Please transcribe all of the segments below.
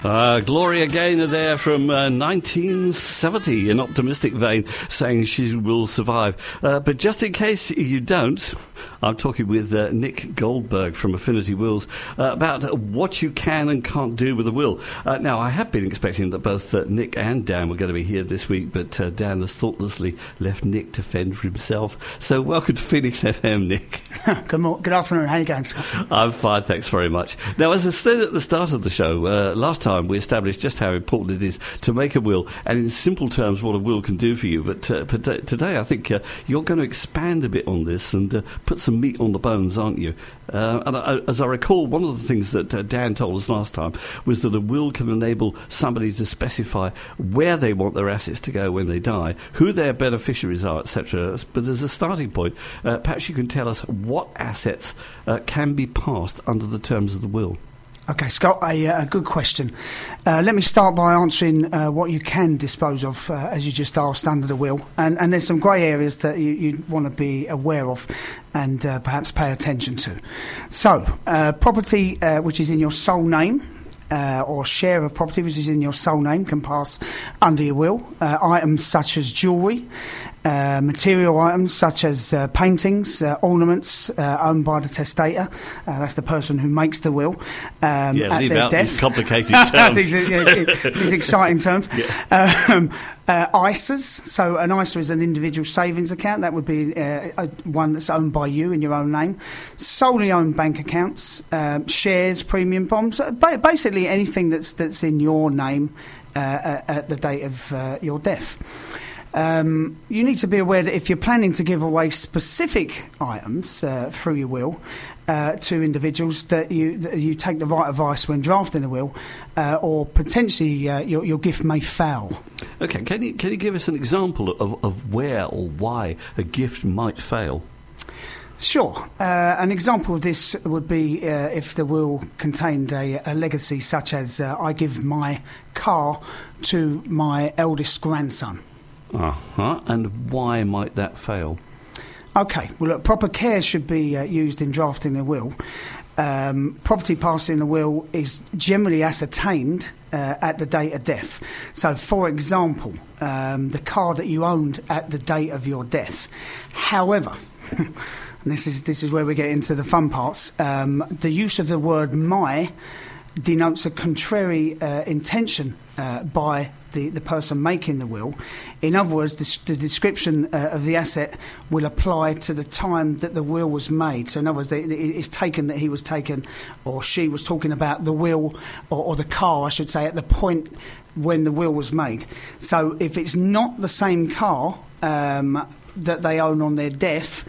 Gloria Gaynor there from 1970, an optimistic vein, saying she will survive. But just in case you don't, I'm talking with Nick Goldberg from Affinity Wills about what you can and can't do with a will. Now, I have been expecting that both Nick and Dan were going to be here this week, but Dan has thoughtlessly left Nick to fend for himself. So welcome to Phoenix FM, Nick. Good afternoon. How are you going, Scott? I'm fine, thanks very much. Now, as I said at the start of the show, last time we established just how important it is to make a will, and in simple terms what a will can do for you. But today I think you're going to expand a bit on this and put some meat on the bones, aren't you? As I recall, one of the things that Dan told us last time was that a will can enable somebody to specify where they want their assets to go when they die, who their beneficiaries are, etc. But as a starting point, perhaps you can tell us what assets can be passed under the terms of the will. Okay, Scott, a good question. Let me start by answering what you can dispose of, as you just asked, under the will. And there's some grey areas that you want to be aware of and perhaps pay attention to. So, property which is in your sole name, or share of property which is in your sole name, can pass under your will. Items such as jewellery, material items such as paintings, ornaments owned by the testator. That's the person who makes the will. At leave their out death. these complicated terms. these exciting terms. Yeah. ISAs. So an ISA is an individual savings account. That would be one that's owned by you in your own name. Solely owned bank accounts, shares, premium bonds. Basically anything that's in your name at the date of your death. You need to be aware that if you're planning to give away specific items through your will to individuals, that you take the right advice when drafting a will, or potentially your gift may fail. Okay, can you give us an example of where or why a gift might fail? Sure. An example of this would be if the will contained a legacy such as I give my car to my eldest grandson. And why might that fail? Okay, well, look, proper care should be used in drafting a will. Property passed in a will is generally ascertained at the date of death. So, for example, the car that you owned at the date of your death. However, and this is where we get into the fun parts, the use of the word "my" denotes a contrary intention by the person making the will. In other words, the description of the asset will apply to the time that the will was made. So in other words, it's taken that he was taken, or she was talking about the will, or the car, I should say, at the point when the will was made. So if it's not the same car that they own on their death,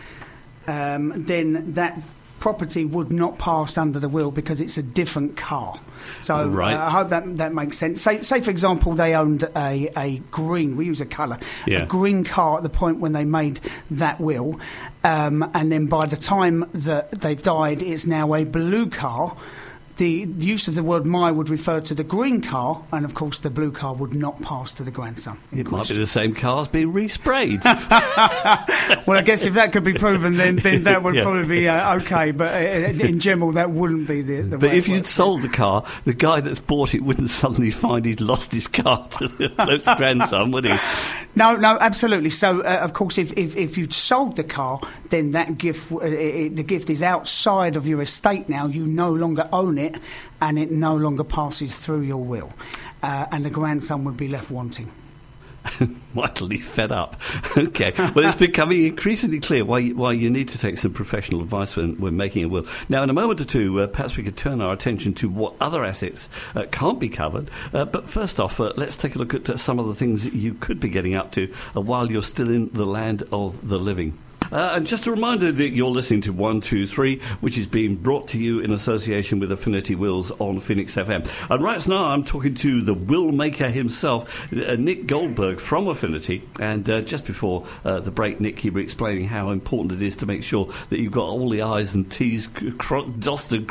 then that property would not pass under the will because it's a different car. So right. I hope that makes sense. Say for example, they owned a green, we use a colour, a green car at the point when they made that will, and then by the time that they've died, it's now a blue car. The use of the word "my" would refer to the green car, and of course the blue car would not pass to the grandson. It might be the same car as being resprayed. Well, I guess if that could be proven, then that would probably be okay. But in general, that wouldn't be the way. But if you'd sold the car, the guy that's bought it wouldn't suddenly find he'd lost his car to the close grandson, would he? No, absolutely. So, of course, if you'd sold the car, then that gift, the gift is outside of your estate now. You no longer own it, and it no longer passes through your will, and the grandson would be left wanting. Mightily fed up. Okay, well, it's becoming increasingly clear why you need to take some professional advice when making a will. Now, in a moment or two, perhaps we could turn our attention to what other assets can't be covered. But first off, let's take a look at some of the things that you could be getting up to while you're still in the land of the living. And just a reminder that you're listening to 123, which is being brought to you in association with Affinity Wills on Phoenix FM. And right now I'm talking to the will maker himself, Nick Goldberg from Affinity. And just before the break, Nick, you were explaining how important it is to make sure that you've got all the I's and T's dotted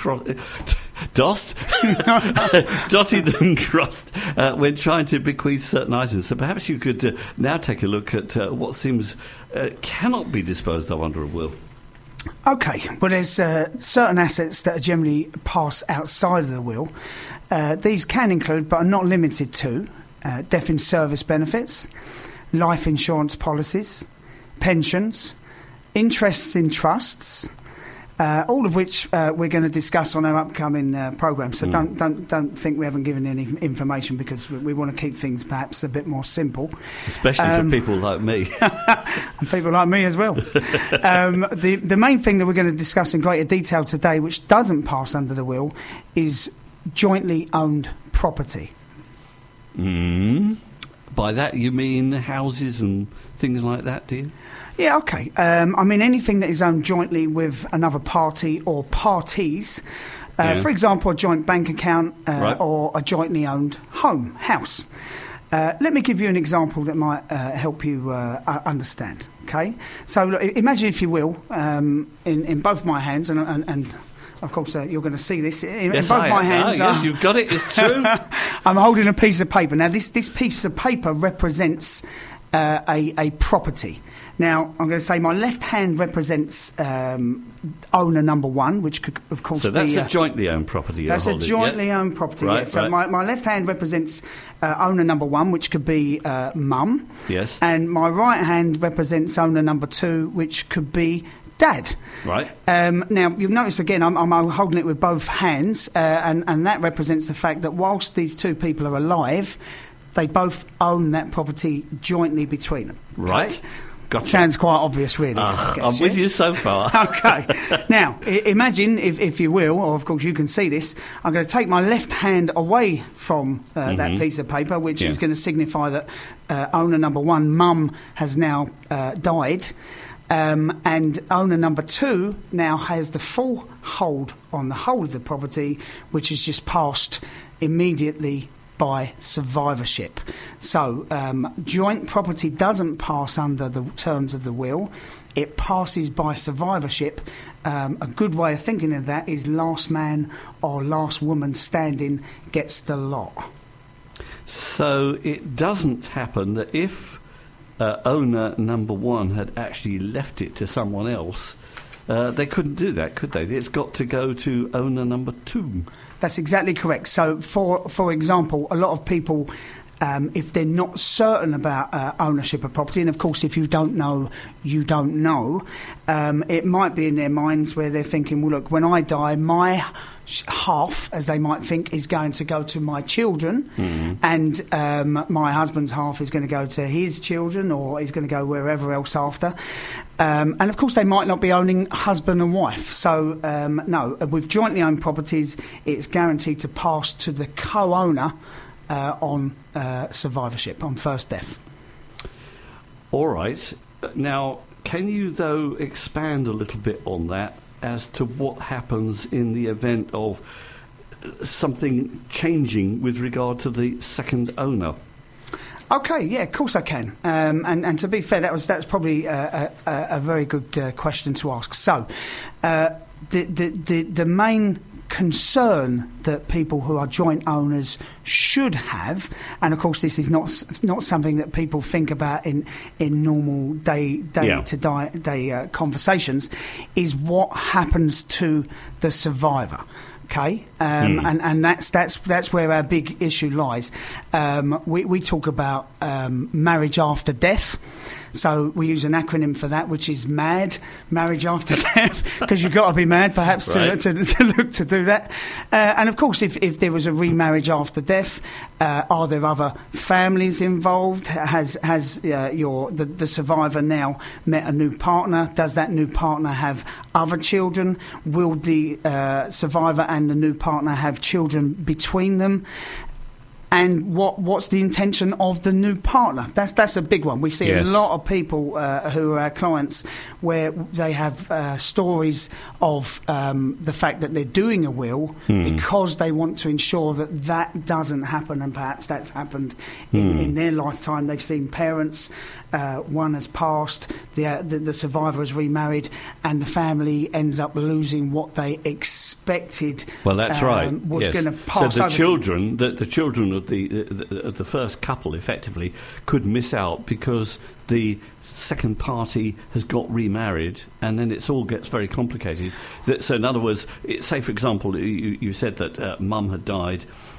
and crossed when trying to bequeath certain items. So perhaps you could now take a look at what seems cannot be disposed of under a will. Okay, well, there's certain assets that are generally passed outside of the will. These can include, but are not limited to, death in service benefits, life insurance policies, pensions, interests in trusts, all of which we're going to discuss on our upcoming programme. So don't think we haven't given any information, because we want to keep things perhaps a bit more simple. Especially for people like me. And people like me as well. The main thing that we're going to discuss in greater detail today, which doesn't pass under the will, is jointly owned property. By that you mean houses and things like that, do you? Yeah, okay. I mean anything that is owned jointly with another party or parties. For example, a joint bank account or a jointly owned house. Let me give you an example that might help you understand. Okay, so look, imagine, if you will, in both my hands, and of course you're going to see this in both my hands. Yes, you've got it. It's true. I'm holding a piece of paper. Now, this piece of paper represents a property. Now, I'm going to say my left hand represents owner number one, which could, of course, so that's a jointly owned property. That's a jointly owned property. Right, yeah. So my left hand represents owner number one, which could be mum. Yes. And my right hand represents owner number two, which could be Dad. Right. Now, you've noticed again, I'm holding it with both hands, and that represents the fact that whilst these two people are alive, they both own that property jointly between them. Okay? Right. Gotcha. Sounds quite obvious, really. I guess, I'm with you so far. Okay. Now, imagine, if you will, or of course you can see this, I'm going to take my left hand away from that piece of paper, which is going to signify that owner number one, Mum, has now died. And owner number two now has the full hold on the whole of the property, which is just passed immediately by survivorship. So joint property doesn't pass under the terms of the will. It passes by survivorship. A good way of thinking of that is last man or last woman standing gets the lot. So it doesn't happen that if owner number one had actually left it to someone else, they couldn't do that, could they? It's got to go to owner number two. That's exactly correct. So, for example, a lot of people, if they're not certain about ownership of property, and of course, if you don't know, you don't know, it might be in their minds where they're thinking, well, look, when I die, my half, as they might think, is going to go to my children, and my husband's half is going to go to his children, or he's going to go wherever else after. And of course, they might not be owning husband and wife. So, no, with jointly owned properties, it's guaranteed to pass to the co-owner on survivorship, on first death. All right. Now, can you, though, expand a little bit on that as to what happens in the event of something changing with regard to the second owner? Okay, yeah, of course I can. And to be fair, that's probably a very good question to ask. So, the main concern that people who are joint owners should have, and of course this is not something that people think about in normal day-to-day conversations, is what happens to the survivor. Okay, and that's where our big issue lies. We talk about marriage after death. So we use an acronym for that, which is MAD, marriage after death, because you've got to be mad, perhaps, to look to do that. And of course, if there was a remarriage after death, are there other families involved? Has the survivor now met a new partner? Does that new partner have other children? Will the survivor and the new partner have children between them? And what's the intention of the new partner? That's a big one. We see a lot of people who are our clients where they have stories of the fact that they're doing a will because they want to ensure that doesn't happen, and perhaps that's happened in their lifetime. They've seen parents, one has passed, the survivor has remarried, and the family ends up losing what they expected. Well, that's right. Was going to pass. So the children of the first couple effectively could miss out because the second party has got remarried, and then it all gets very complicated. So in other words, say for example, you said that mum had died,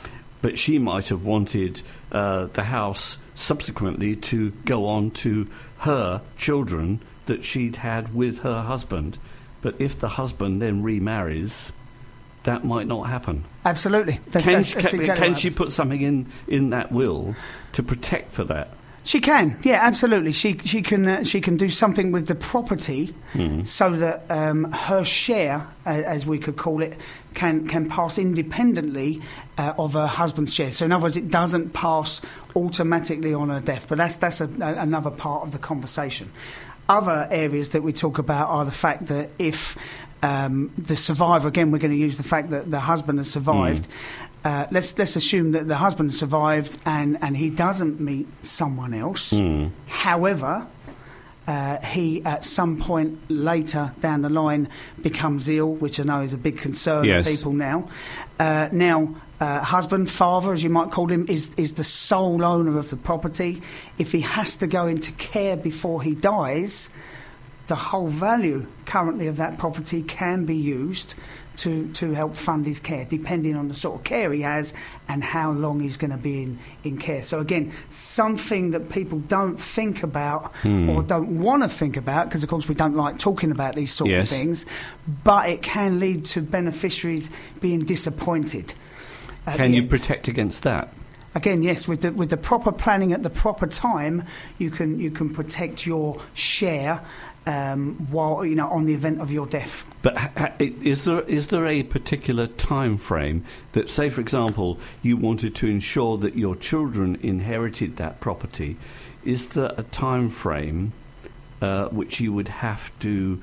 but she might have wanted the house subsequently to go on to her children that she'd had with her husband. But if the husband then remarries, that might not happen. Absolutely. Can she put something in that will to protect for that? She can, yeah, absolutely. She can do something with the property so that her share, as we could call it, can pass independently of her husband's share. So in other words, it doesn't pass automatically on her death. But that's another part of the conversation. Other areas that we talk about are the fact that if the survivor, again, we're going to use the fact that the husband has survived. Let's assume that the husband survived and he doesn't meet someone else. However, he at some point later down the line becomes ill, which I know is a big concern of people now. Husband, father, as you might call him, is the sole owner of the property. If he has to go into care before he dies, the whole value currently of that property can be used to help fund his care, depending on the sort of care he has and how long he's going to be in care. So again, something that people don't think about or don't want to think about, because of course we don't like talking about these sort of things, but it can lead to beneficiaries being disappointed. Can you protect against that? Again, yes, with the proper planning at the proper time, you can protect your share while on the event of your death. But is there a particular time frame that, say, for example, you wanted to ensure that your children inherited that property? Is there a time frame which you would have to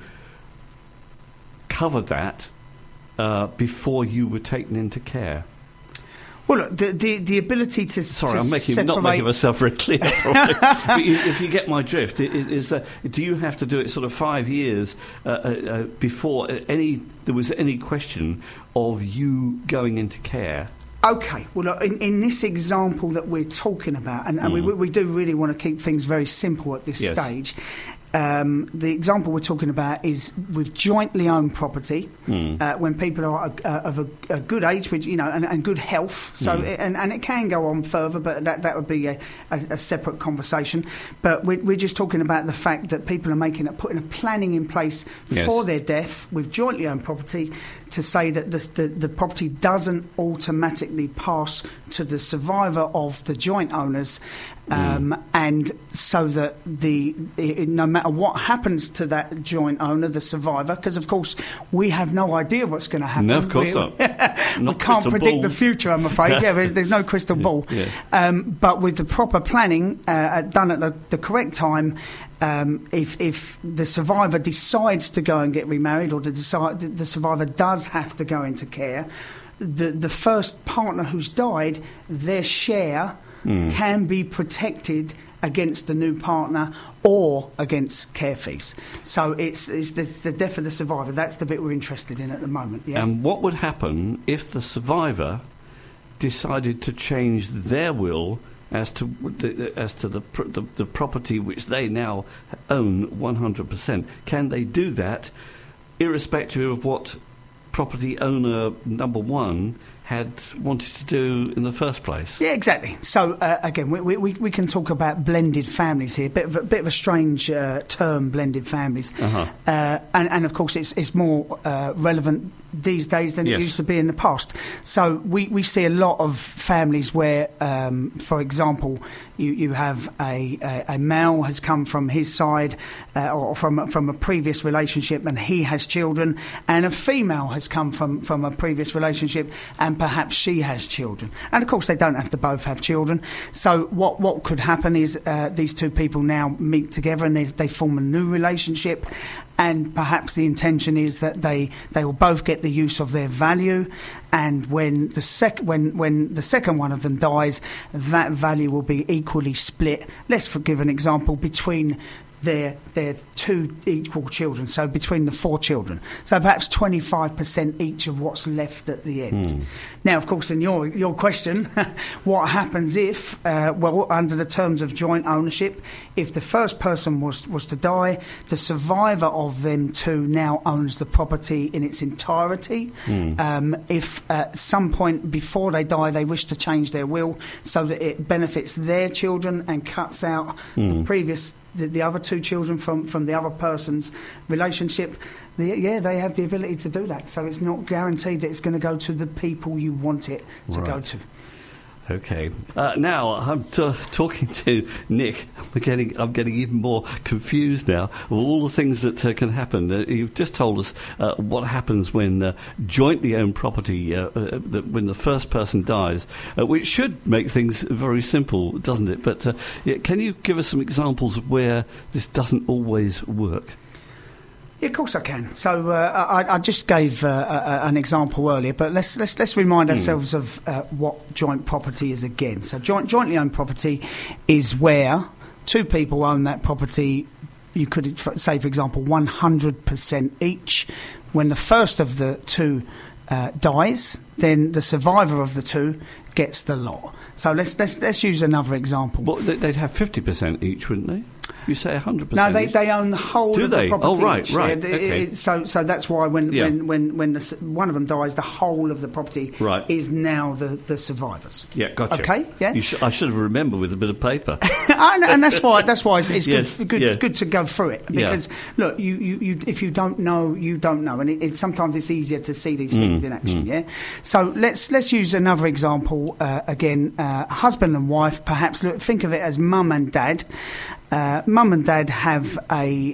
cover that before you were taken into care? Well, look, the ability to I'm not making myself very clear. If you get my drift, is that do you have to do it sort of 5 years before there was any question of you going into care? Okay, well, look, in this example that we're talking about, and we do really want to keep things very simple at this stage. The example we're talking about is with jointly owned property, when people are of a good age, which and good health. So and it can go on further, but that would be a separate conversation. But we're just talking about the fact that people are putting a planning in place for their death with jointly owned property to say that the property doesn't automatically pass to the survivor of the joint owners, and so that no matter what happens to that joint owner, the survivor, because of course we have no idea what's going to happen. No, of course not. We can't predict the future, I'm afraid. There's no crystal ball. But with the proper planning done at the correct time, if the survivor decides to go and get remarried, or the survivor does have to go into care, the first partner who's died, their share can be protected against the new partner or against care fees. So it's the death of the survivor. That's the bit we're interested in at the moment. Yeah. And what would happen if the survivor decided to change their will as to the property which they now own 100%? Can they do that irrespective of what property owner number one had wanted to do in the first place? Yeah, exactly. So again, we can talk about blended families here. Bit of a strange term, blended families, and of course it's more relevant these days than it used to be in the past. So we see a lot of families where, for example, you have a male has come from his side or from a previous relationship, and he has children, and a female has come from a previous relationship, and perhaps she has children. And of course they don't have to both have children. So what could happen is these two people now meet together and they form a new relationship, and perhaps the intention is that they will both get the use of their value, and when the second one of them dies, that value will be equally split. Let's give an example between their two equal children, so between the 4 children. So perhaps 25% each of what's left at the end. Now, of course, in your question, what happens if, under the terms of joint ownership, if the first person was to die, the survivor of them two now owns the property in its entirety. If at some point before they die they wish to change their will so that it benefits their children and cuts out the other 2 children from the other person's relationship, they have the ability to do that. So it's not guaranteed that it's going to go to the people you want it to go to. Okay. Now I'm talking to Nick. I'm getting even more confused now of all the things that can happen. You've just told us what happens when jointly owned property, when the first person dies, which should make things very simple, doesn't it? But can you give us some examples of where this doesn't always work? Yeah, of course I can. So I just gave an example earlier, but let's remind ourselves of what joint property is again. So jointly owned property is where 2 people own that property. You could say, for example, 100% each. When the first of the 2 dies, then the survivor of the 2 gets the lot. So let's use another example. Well, they'd have 50% each, wouldn't they? You say 100%. No, they own the whole of the property. Oh, right. Okay. So that's why when one of them dies, the whole of the property is now the survivors. Yeah, gotcha. Okay, yeah. I should have remembered with a bit of paper. And that's why it's good to go through it, because look, you if you don't know, you don't know, and sometimes it's easier to see these things in action. Yeah. So let's use another example again. Husband and wife, perhaps. Look, think of it as mum and dad. Mum and dad have a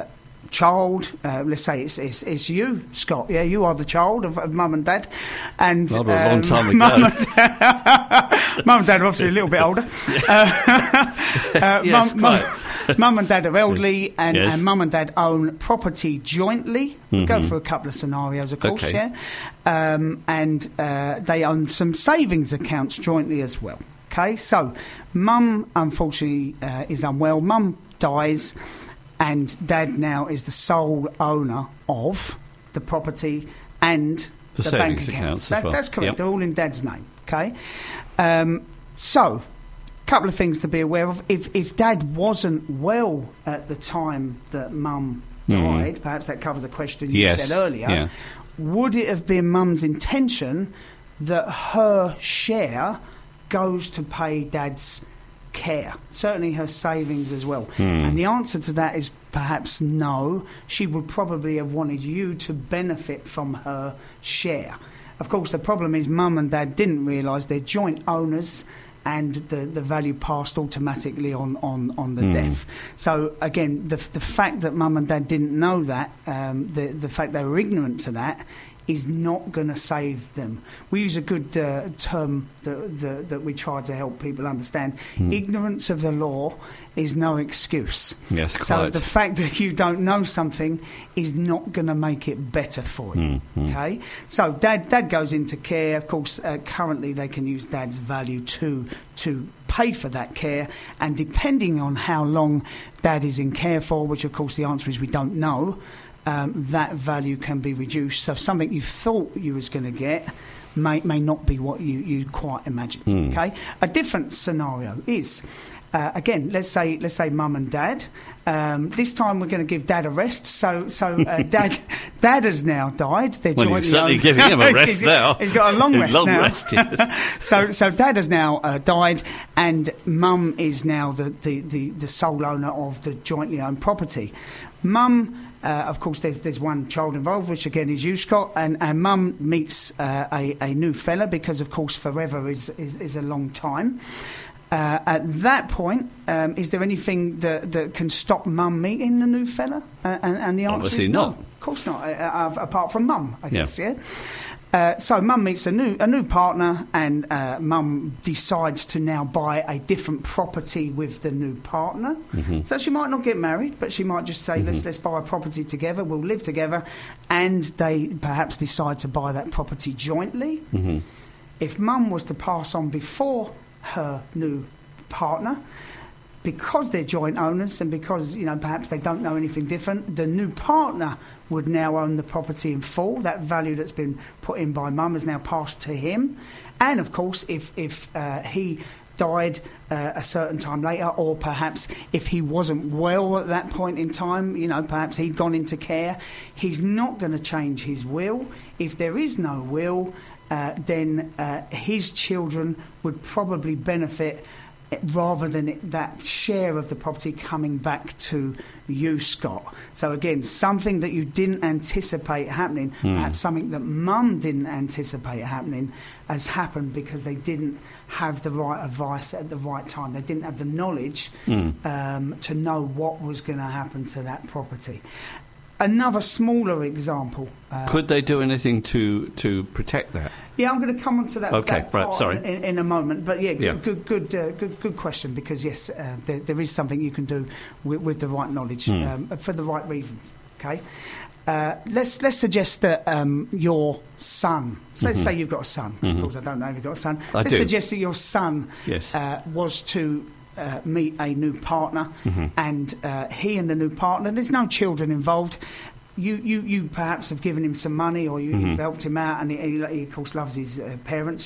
child. Let's say it's you, Scott. Yeah, you are the child of mum and dad. And a long time ago. Mum and dad are obviously a little bit older. Mum and dad are elderly, and mum and dad own property jointly. We'll go through a couple of scenarios, of course. Okay. And they own some savings accounts jointly as well. Okay, so mum unfortunately is unwell. Mum dies, and dad now is the sole owner of the property and the bank accounts. That's correct. Yep. They're all in dad's name. Okay, so a couple of things to be aware of. If dad wasn't well at the time that mum died, perhaps that covers a question you said earlier. Yeah. Would it have been mum's intention that her share goes to pay dad's care, certainly her savings as well? And the answer to that is perhaps no. She would probably have wanted you to benefit from her share. Of course, the problem is mum and dad didn't realise they're joint owners, and the value passed automatically on the death. So again, the fact that mum and dad didn't know that, the fact they were ignorant to that, is not going to save them. We use a good term that we try to help people understand. Ignorance of the law is no excuse. Yes, quite. So the fact that you don't know something is not going to make it better for you. Okay? So dad goes into care. Of course, currently they can use dad's value to pay for that care, and depending on how long dad is in care for, which of course the answer is we don't know, that value can be reduced. So something you thought you was going to get may not be what you quite imagined. Okay, a different scenario is again, let's say mum and dad. This time we're going to give dad a rest. So dad has now died. They're you're certainly giving him a rest now. He's got a long rest now. Rest, yes. So dad has now died, and mum is now the sole owner of the jointly owned property. Mum. Of course, there's one child involved, which again is you, Scott, and mum meets a new fella, because of course forever is a long time. At that point, is there anything that can stop mum meeting the new fella? And the answer obviously is not. No. Of course not, apart from mum, I guess, yeah? So mum meets a new partner, and mum decides to now buy a different property with the new partner. So she might not get married, but she might just say, let's buy a property together, we'll live together, and they perhaps decide to buy that property jointly. If mum was to pass on before her new partner, because they're joint owners and because, perhaps they don't know anything different, the new partner would now own the property in full. That value that's been put in by mum is now passed to him. And, of course, if he died a certain time later, or perhaps if he wasn't well at that point in time, perhaps he'd gone into care, he's not going to change his will. If there is no will, then his children would probably benefit rather than that share of the property coming back to you, Scott. So again, something that you didn't anticipate happening, perhaps something that mum didn't anticipate happening, has happened because they didn't have the right advice at the right time. They didn't have the knowledge to know what was going to happen to that property. Another smaller example. Could they do anything to protect that? Yeah, I'm going to come on to that. Okay, that right. Sorry. In a moment, but good question. Because yes, there is something you can do with the right knowledge for the right reasons. Okay, let's suggest that your son. So let's say you've got a son. Of course, I don't know if you've got a son. Let's suggest that your son was to meet a new partner, and he and the new partner, there's no children involved. You perhaps have given him some money, or you've helped him out, and he of course loves his parents.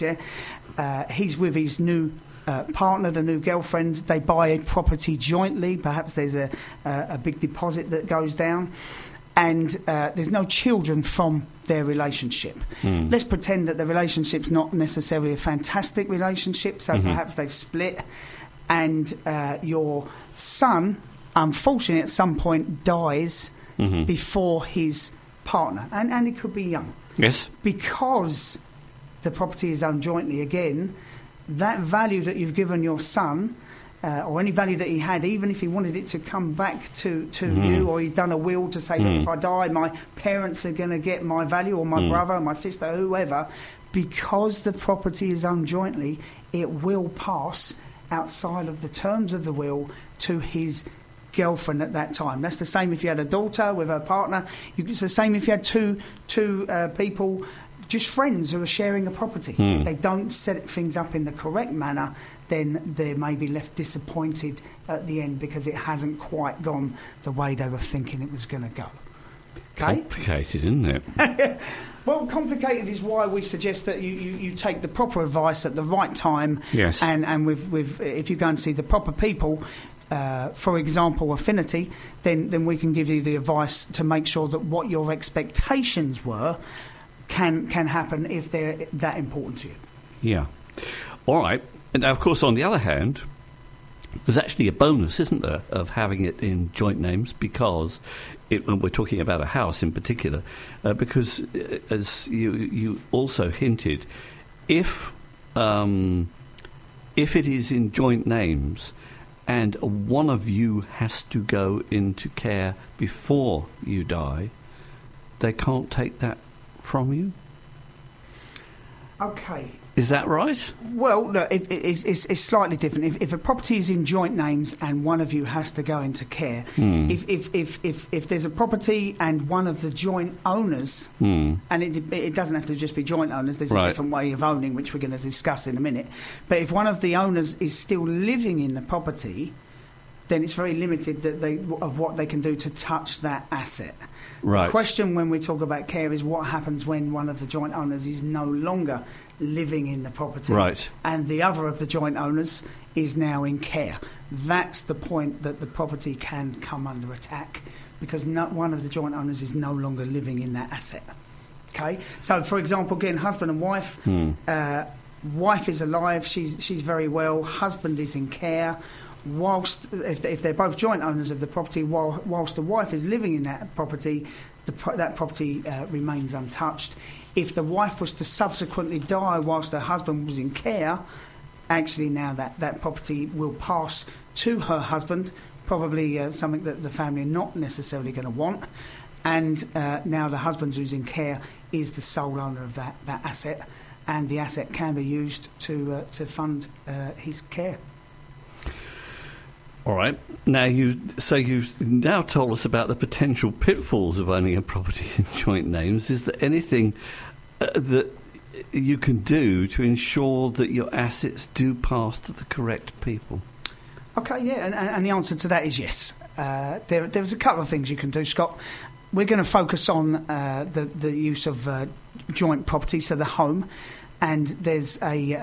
He's with his new partner, the new girlfriend. They buy a property jointly. Perhaps there's a big deposit that goes down, and there's no children from their relationship. Let's pretend that the relationship's not necessarily a fantastic relationship, so perhaps they've split. And your son, unfortunately, at some point dies before his partner. And he could be young. Yes. Because the property is owned jointly, again, that value that you've given your son, or any value that he had, even if he wanted it to come back to you, or he's done a will to say, look, if I die, my parents are going to get my value, or my brother, my sister, whoever, because the property is owned jointly, it will pass outside of the terms of the will to his girlfriend at that time. That's the same if you had a daughter with her partner. It's the same if you had two people, just friends who are sharing a property. If they don't set things up in the correct manner, then they may be left disappointed at the end because it hasn't quite gone the way they were thinking it was going to go. Okay? Complicated, isn't it? Well, complicated is why we suggest that you take the proper advice at the right time. Yes. And with if you go and see the proper people, for example, Affinity, then we can give you the advice to make sure that what your expectations were can happen if they're that important to you. Yeah. All right. And of course, on the other hand, there's actually a bonus, isn't there, of having it in joint names, because when we're talking about a house in particular, because as you also hinted, if it is in joint names and one of you has to go into care before you die, they can't take that from you? Okay. Is that right? Well, no, it's slightly different. If a property is in joint names and one of you has to go into care, if there's a property and one of the joint owners, and it doesn't have to just be joint owners, there's a different way of owning, which we're going to discuss in a minute. But if one of the owners is still living in the property, then it's very limited of what they can do to touch that asset. Right. The question when we talk about care is what happens when one of the joint owners is no longer living in the property, and the other of the joint owners is now in care. That's the point that the property can come under attack, because one of the joint owners is no longer living in that asset. Okay, so for example, again, husband and wife. Wife is alive; she's very well. Husband is in care. Whilst if they're both joint owners of the property, whilst the wife is living in that property, that property remains untouched. If the wife was to subsequently die whilst her husband was in care, actually now that property will pass to her husband, probably something that the family are not necessarily going to want, and now the husband who's in care is the sole owner of that asset, and the asset can be used to fund his care. All right. Now, you've now told us about the potential pitfalls of owning a property in joint names. Is there anything that you can do to ensure that your assets do pass to the correct people? Okay, yeah, and the answer to that is yes. There's a couple of things you can do, Scott. We're going to focus on the use of joint property, so the home, and there's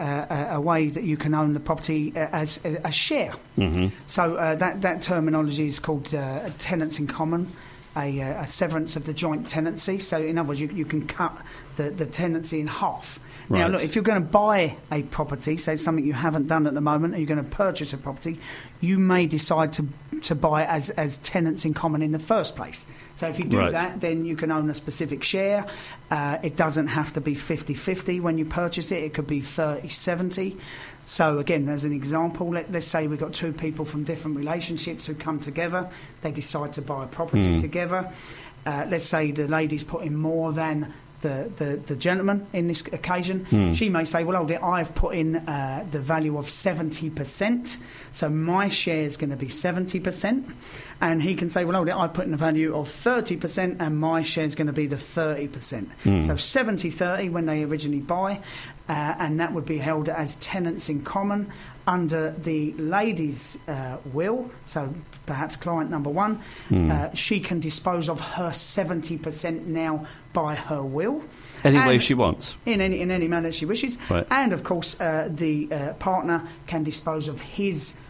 a way that you can own the property as a share. Mm-hmm. So that terminology is called tenants in common, a severance of the joint tenancy. So in other words, you can cut the tenancy in half. Right. Now, look, if you're going to buy a property, say something you haven't done at the moment, and you're going to purchase a property, you may decide to buy as tenants in common in the first place. So if you do that, then you can own a specific share. It doesn't have to be 50-50 when you purchase it. It could be 30-70. So again, as an example, let's say we've got two people from different relationships who come together. They decide to buy a property together. Let's say the lady's put in more than the gentleman in this occasion. She may say, well, hold it, I've put in the value of 70%, so my share is going to be 70%. And he can say, well, hold it, I've put in a value of 30% and my share is going to be the 30%. So 70-30 when they originally buy, and that would be held as tenants in common under the lady's will. So perhaps client number one, she can dispose of her 70% now by her will. Any way she wants. In any manner she wishes. Right. And, of course, the partner can dispose of his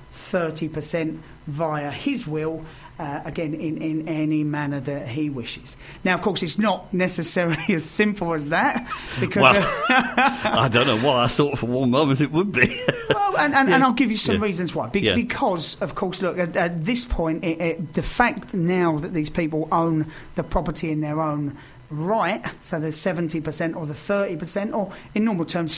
30% via his will, again, in any manner that he wishes. Now, of course, it's not necessarily as simple as that, because... Well, I don't know why. I thought for one moment it would be. Well, and I'll give you some reasons why. Because, of course, look, at this point, the fact now that these people own the property in their own right, so the 70% or the 30%, or in normal terms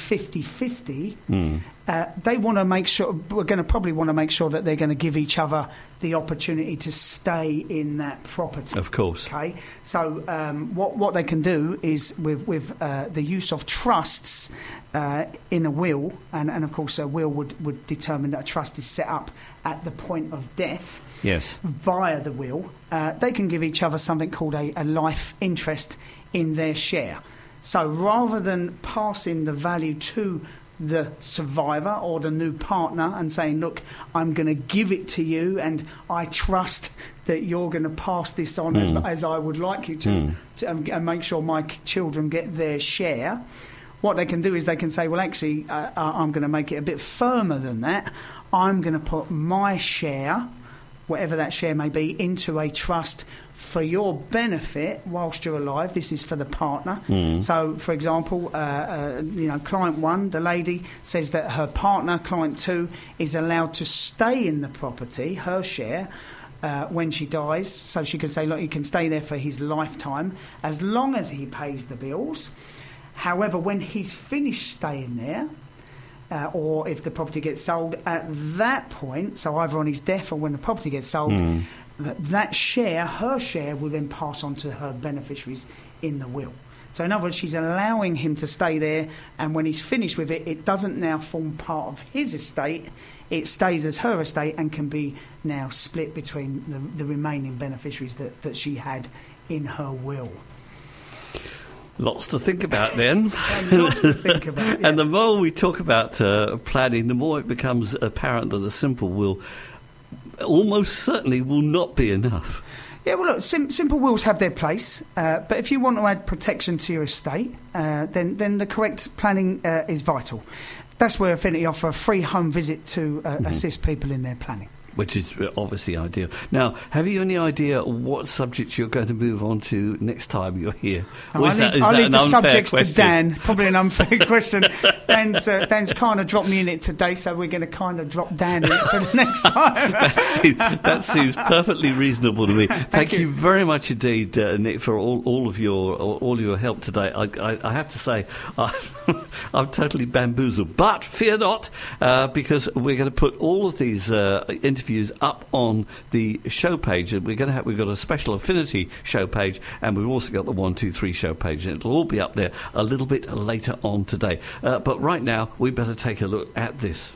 50-50, they want to make sure, we're going to probably want to make sure that they're going to give each other the opportunity to stay in that property. Of course. Okay, so what they can do is with the use of trusts in a will, and of course a will would determine that a trust is set up at the point of death. Yes. Via the will, they can give each other something called a life interest in their share. So rather than passing the value to the survivor or the new partner and saying, look, I'm going to give it to you and I trust that you're going to pass this on as I would like you to and make sure my children get their share, what they can do is they can say, well, actually, I'm going to make it a bit firmer than that. I'm going to put my share, whatever that share may be, into a trust for your benefit whilst you're alive. This is for the partner. So, for example, client one, the lady, says that her partner, client two, is allowed to stay in the property, her share, when she dies. So she can say, look, he can stay there for his lifetime as long as he pays the bills. However, when he's finished staying there, or if the property gets sold at that point, so either on his death or when the property gets sold, that share, her share, will then pass on to her beneficiaries in the will. So in other words, she's allowing him to stay there, and when he's finished with it, it doesn't now form part of his estate. It stays as her estate and can be now split between the remaining beneficiaries that she had in her will. Lots to think about then. Lots to think about, yeah. And the more we talk about planning, the more it becomes apparent that a simple will almost certainly will not be enough. Yeah, well, look, simple wills have their place, but if you want to add protection to your estate, then the correct planning is vital. That's where Affinity offer a free home visit to assist people in their planning. Which is obviously ideal. Now, have you any idea what subjects you're going to move on to next time you're here? No, I'll leave the subjects to Dan. Probably an unfair question. Dan's kind of dropped me in it today, so we're going to kind of drop Dan in it for the next time. that seems perfectly reasonable to me. Thank you very much indeed, Nick, for all of your help today. I have to say, I'm totally bamboozled. But fear not, because we're going to put all of these interviews up on the show page. We've got a special Affinity show page, and we've also got the 123 show page, and it'll all be up there a little bit later on today. But right now, we better take a look at this.